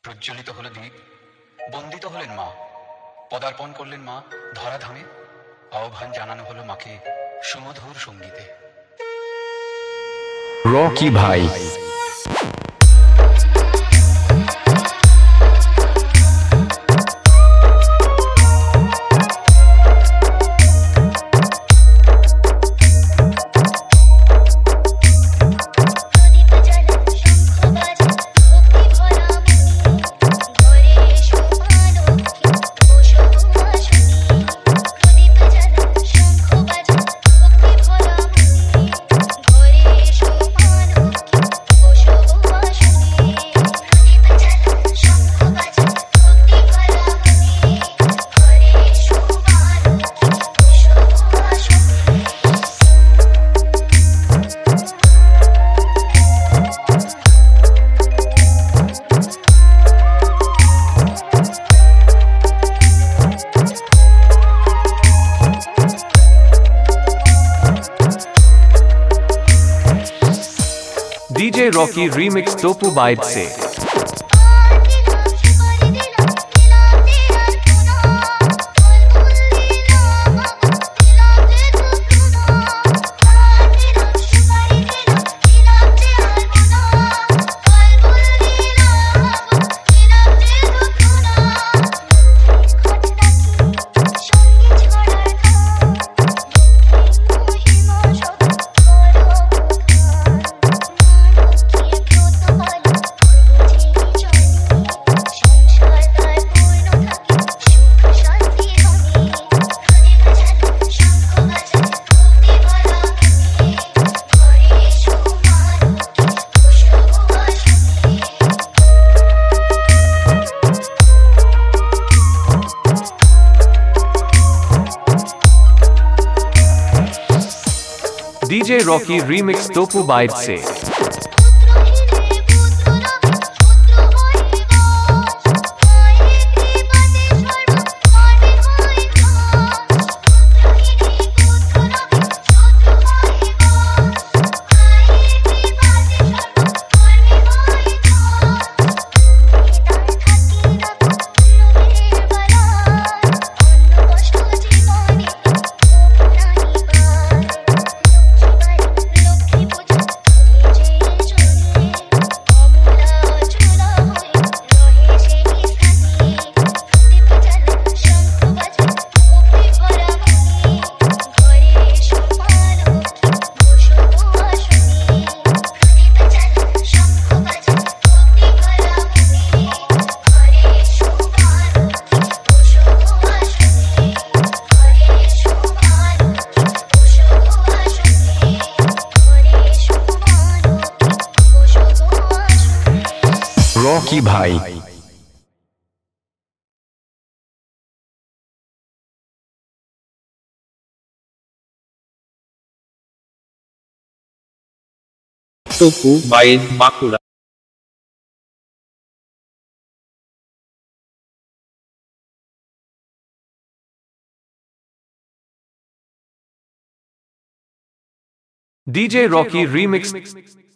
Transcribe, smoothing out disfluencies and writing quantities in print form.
প্রজ্বলিত হলো দ্বীপ, বন্দিত হলেন মা, পদার্পণ করলেন মা ধরাধামে, আহ্বান জানানো হলো মাকে সুমধুর সঙ্গীতে। রকি ভাই। DJ Rocky remix Topu Bide se। DJ Rocky remix Topu Bide se। Rocky ভাই। টপু বাইর বাঁকুড়া। DJ Rocky remix